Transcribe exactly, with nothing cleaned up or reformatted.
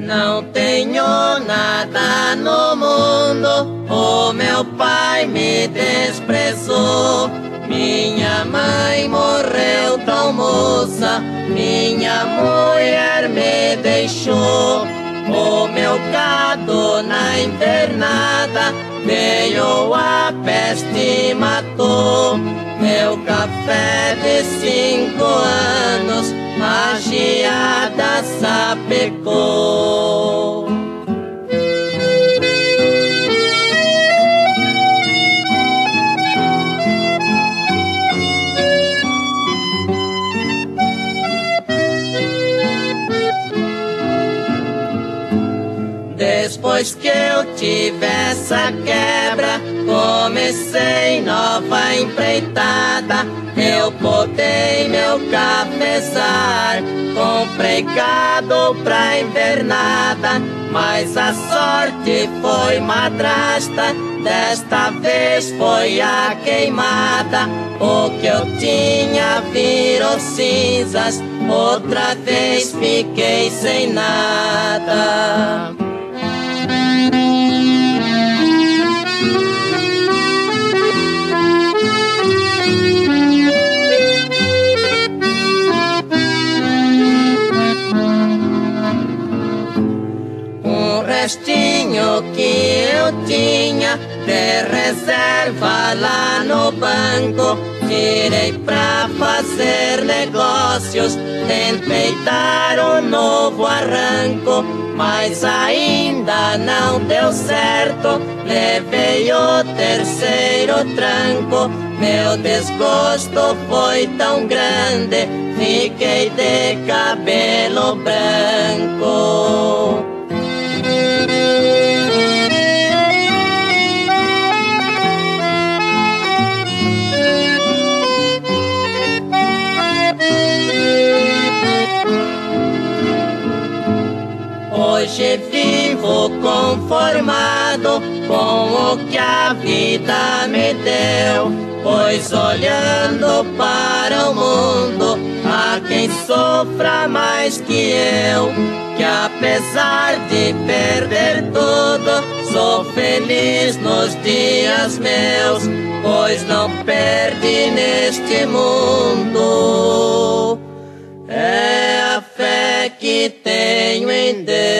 Não tenho nada no mundo, o meu pai me desprezou. Minha mãe morreu tão moça, minha mulher me deixou. O meu gado na invernada veio a peste e matou. Meu café de cinco anos a geada sapecou. Depois que eu tive essa quebra, comecei nova empreitada. Eu podei meu cafezar, comprei gado pra invernada, mas a sorte foi madrasta. Desta vez foi a queimada, o que eu tinha virou cinzas, outra vez fiquei sem nada. Restinho que eu tinha de reserva lá no banco, tirei pra fazer negócios, tentei dar um novo arranco, mas ainda não deu certo, levei o terceiro tranco. Meu desgosto foi tão grande, fiquei de cabelo branco. Hoje vivo conformado com o que a vida me deu, pois olhando para o mundo há quem sofra mais que eu, que apesar de perder tudo, sou feliz nos dias meus, pois não perdi neste mundo. É a fé que tenho em Deus.